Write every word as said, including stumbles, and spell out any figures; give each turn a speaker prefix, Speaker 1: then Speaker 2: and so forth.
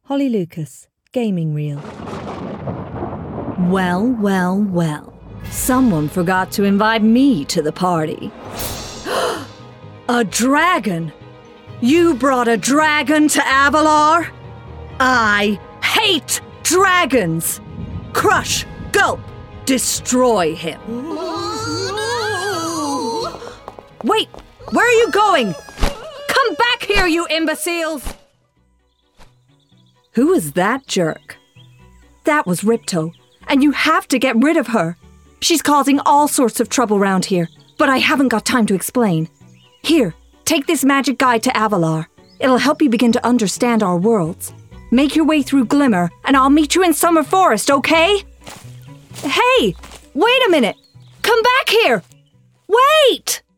Speaker 1: Holly Lucas, Gaming Reel. Well, well, well. Someone forgot to invite me to the party. A dragon! You brought a dragon to Avalar? I hate dragons! Crush, gulp, destroy him. Wait, where are you going? Come back here, you imbeciles! Who is that jerk? That was Ripto, and you have to get rid of her. She's causing all sorts of trouble round here, but I haven't got time to explain. Here, take this magic guide to Avalar. It'll help you begin to understand our worlds. Make your way through Glimmer, and I'll meet you in Summer Forest, okay? Hey, wait a minute! Come back here! Wait!